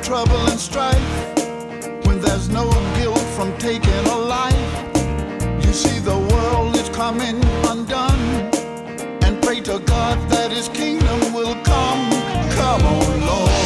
trouble and strife, when there's no guilt from taking a life. You see the world is coming undone, and pray to God that his kingdom will come. Come on, Lord.